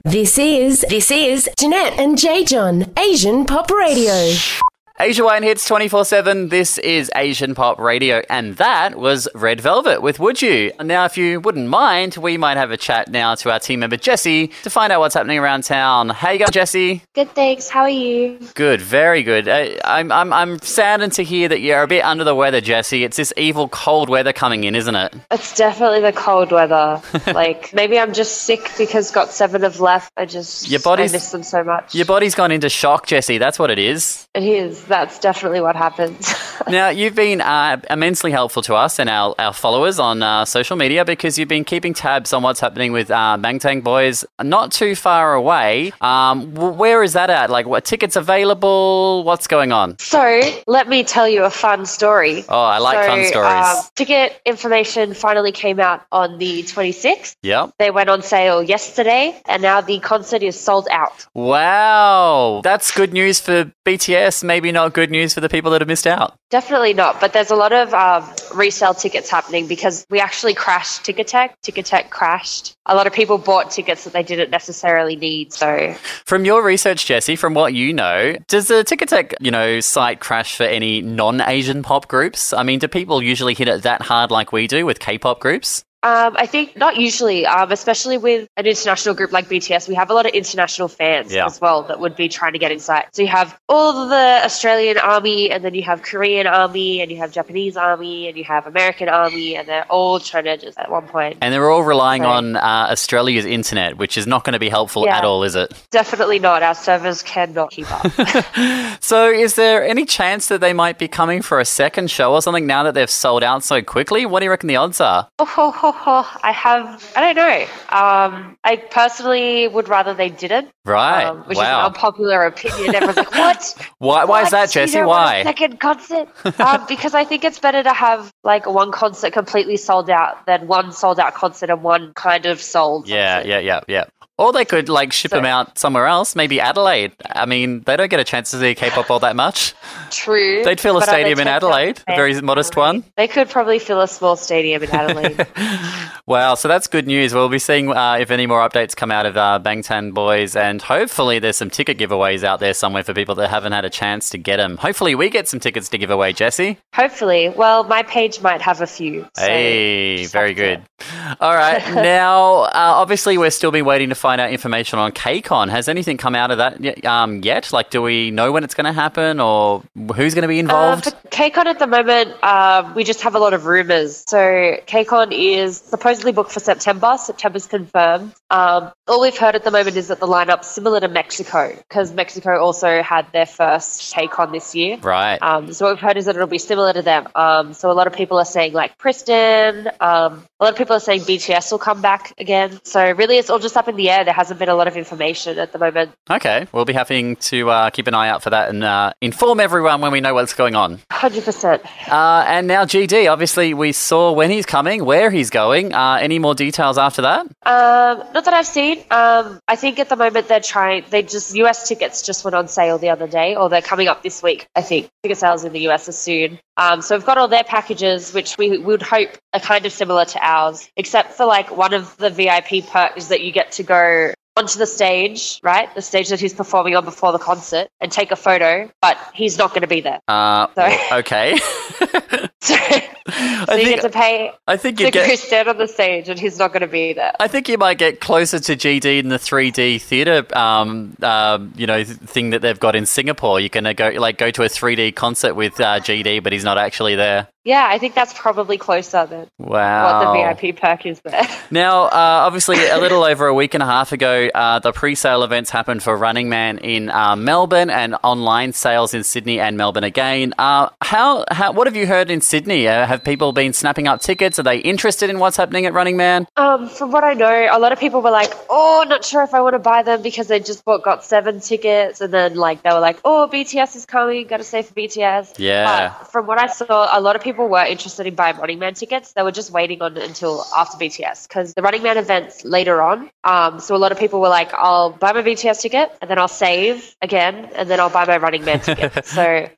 This is Jeanette and J. John, Asian Pop Radio. Asia Wine hits 24/7. This is Asian Pop Radio, and that was Red Velvet with Would You. Now, if you wouldn't mind, we might have a chat now to our team member Jessie to find out what's happening around town. How you going, Jessie? Good, thanks. How are you? Good, very good. I'm saddened to hear that you're a bit under the weather, Jessie. It's this evil cold weather coming in, isn't it? It's definitely the cold weather. Maybe I'm just sick because GOT7 have left. I miss them so much. Your body's gone into shock, Jessie. That's what it is. It is. That's definitely what happens. Now, you've been immensely helpful to us and our followers on social media because you've been keeping tabs on what's happening with Bangtan Boys not too far away. Where is that at? Like, what tickets available? What's going on? So, let me tell you a fun story. Oh, I like fun stories. Ticket information finally came out on the 26th. Yep. They went on sale yesterday, and now the concert is sold out. Wow. That's good news for BTS, maybe not good news for the people that have missed out. Definitely not, but there's a lot of resale tickets happening because we actually crashed Ticketek. Ticketek crashed. A lot of people bought tickets that they didn't necessarily need. So, from your research, Jessie, from what you know, does the Ticketek, site crash for any non-Asian pop groups? I mean, do people usually hit it that hard like we do with K-pop groups? I think not usually, especially with an international group like BTS. We have a lot of international fans as well that would be trying to get inside. So you have all the Australian army, and then you have Korean army, and you have Japanese army, and you have American army, and they're all trying to just at one point. And they're all relying on Australia's internet, which is not going to be helpful at all, is it? Definitely not. Our servers cannot keep up. So is there any chance that they might be coming for a second show or something now that they've sold out so quickly? What do you reckon the odds are? I don't know. I personally would rather they didn't. Right. Which is an unpopular opinion. Everyone's like, what? Why is that, Jessie? Why? A second concert? Because I think it's better to have one concert completely sold out than one sold out concert and one kind of sold. Yeah. Or they could ship them out somewhere else, maybe Adelaide. I mean, they don't get a chance to see K-pop all that much. True. They'd fill a stadium in Adelaide, a very modest one. They could probably fill a small stadium in Adelaide. Wow, so that's good news. We'll be seeing if any more updates come out of Bangtan Boys, and hopefully there's some ticket giveaways out there somewhere for people that haven't had a chance to get them. Hopefully we get some tickets to give away, Jessie. Hopefully. Well, my page might have a few. So hey, very good. All right, now, obviously we're still been waiting to find out information on KCON. Has anything come out of that yet? Do we know when it's going to happen or who's going to be involved? For KCON at the moment, we just have a lot of rumours. So KCON is supposedly booked for September. September's confirmed. All we've heard at the moment is that the lineup's similar to Mexico, because Mexico also had their first KCON this year. Right. So what we've heard is that it'll be similar to them. So a lot of people are saying Pristin. A lot of people are saying BTS will come back again. So really it's all just up in the air. There hasn't been a lot of information at the moment. Okay. We'll be having to keep an eye out for that and inform everyone when we know what's going on. 100%. And now GD, obviously we saw when he's coming, where he's going. Any more details after that? Not that I've seen. I think at the moment US tickets just went on sale the other day, or they're coming up this week, I think. Ticket sales in the US are soon. So we've got all their packages, which we would hope are kind of similar to ours, except for one of the VIP perks that you get to go onto the stage, right? The stage that he's performing on before the concert, and take a photo, but he's not going to be there. Okay. So you get to pay go stand on the stage, and he's not going to be there. I think you might get closer to GD in the 3D theatre, thing that they've got in Singapore. You can go to a 3D concert with GD, but he's not actually there. Yeah, I think that's probably closer than what the VIP perk is there. Now, obviously, a little over a week and a half ago, the pre-sale events happened for Running Man in Melbourne and online sales in Sydney and Melbourne again. What have you heard in Sydney? Have people been snapping up tickets? Are they interested in what's happening at Running Man? From what I know, a lot of people were not sure if I want to buy them because they just GOT7 tickets, and then they were BTS is coming, got to stay for BTS. Yeah. From what I saw, a lot of people were interested in buying Running Man tickets. They were just waiting on until after BTS, because the Running Man event's later on. So a lot of people were I'll buy my BTS ticket and then I'll save again and then I'll buy my Running Man ticket. So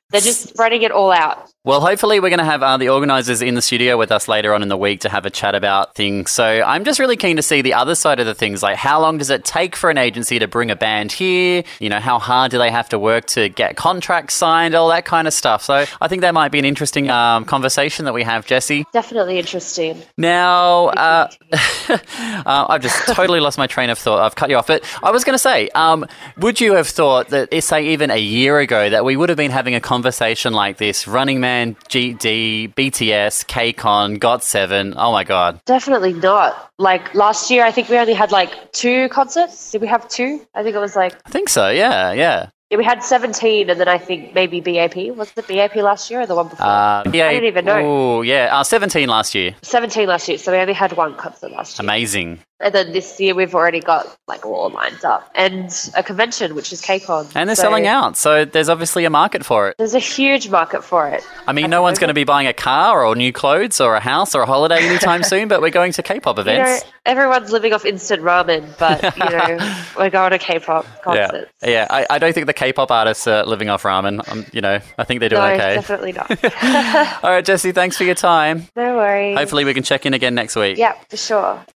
They're just spreading it all out. Well, hopefully we're going to have the organisers in the studio with us later on in the week to have a chat about things. So I'm just really keen to see the other side of the things, like how long does it take for an agency to bring a band here? You know, how hard do they have to work to get contracts signed, all that kind of stuff. So I think that might be an interesting conversation that we have, Jessie. Definitely interesting. Now, I've just totally lost my train of thought. I've cut you off. But I was going to say, would you have thought that, say, even a year ago, that we would have been having a conversation like this, Running Man, GD, BTS, KCON, GOT7. Oh my God. Definitely not. Like last year, I think we only had like 2 concerts. Did we have 2? I think it was like... I think so, yeah. Yeah, we had 17 and then I think maybe BAP. Was it BAP last year or the one before? I don't even know. Oh, yeah. 17 last year. 17 last year. So we only had 1 concert last year. Amazing. And then this year we've already got like all lined up and a convention, which is KCON. And they're selling out. So there's obviously a market for it. There's a huge market for it. I mean, no one's going to be buying a car or new clothes or a house or a holiday anytime soon, but we're going to K-pop events. You know, everyone's living off instant ramen, but, you know, we're going to K-pop concerts. Yeah. I don't think the K-pop artists are living off ramen. You know, I think they're doing okay. No, definitely not. All right, Jessie, thanks for your time. No worries. Hopefully we can check in again next week. Yeah, for sure.